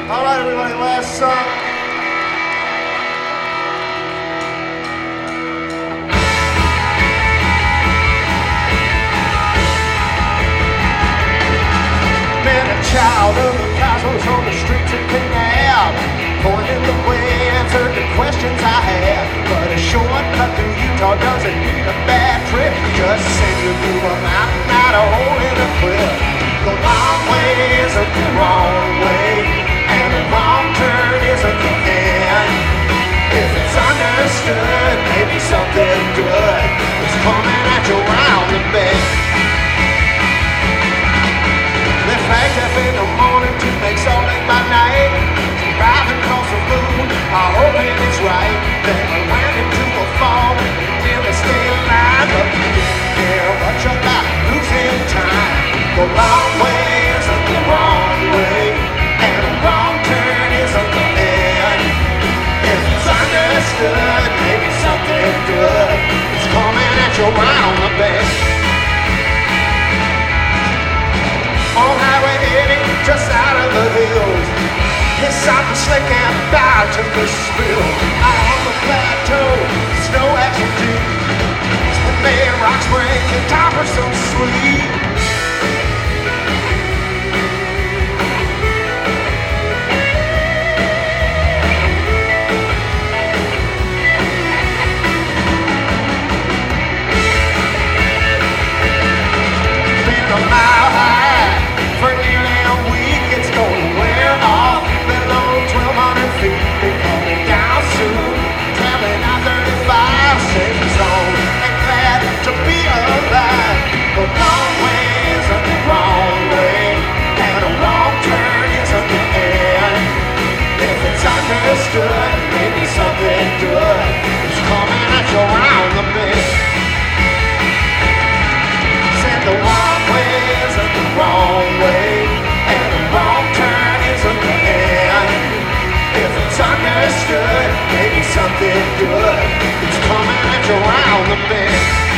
All right, everybody, last song. Been a child of the cosmos on the streets of Canal, pointing the way, answered the questions I had. But a shortcut through Utah doesn't mean a bad trip. Just send you through a mountain, not a hole in a cliff. The long way isn't the wrong way, and the wrong turn isn't the end. If it's understood, maybe something good is coming at you round the bend. They flagged up in the morning to make Salt Lake by night. Driving across the moon, I'm hoping it's right. Then we went into a fog, nearly stay alive. But we didn't care much about losing time. The long way isn't the wrong way, and the wrong turn isn't the end. If it's understood, maybe something good is coming at you round the bend. On Highway 80, just out of the hills, hit something slick and about to the spill. Out on the plateau, snow action deep. Split made rocks break and toppers so sweet. Been a mile high for nearly a week. It's gonna wear off below 1,200 feet. They're coming down soon, traveling on 35 safe zone, and glad to be alive. The long way isn't the wrong way, and a wrong turn isn't the end. If it's understood, maybe something good is coming at you round the bend. Said the wrong way isn't the wrong way, and the wrong turn isn't the end. If it's understood, maybe something good is coming at you round the bend.